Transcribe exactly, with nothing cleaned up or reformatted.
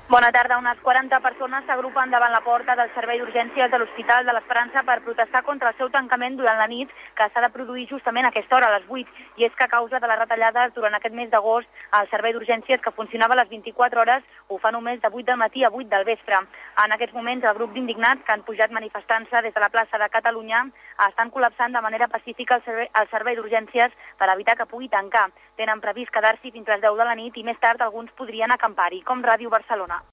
Bona tarda. Unes quaranta persones s'agrupen davant la porta del servei d'urgències de l'Hospital de l'Esperança per protestar contra el seu tancament durant la nit, que s'ha de produir justament a aquesta hora, a les vuit. I és que a causa de les retallades durant aquest mes d'agost, el servei d'urgències, que funcionava a les vint-i-quatre hores, ho fa només de vuit del matí a vuit del vespre. En aquests moments, el grup d'indignats que han pujat manifestant-se des de la plaça de Catalunya estan col·lapsant de manera pacífica el servei, el servei d'urgències per evitar que pugui tancar. Tenen previst quedar-s'hi fins les deu de la nit i més tard alguns podrien acampar-hi, com Ràdio Barcelona.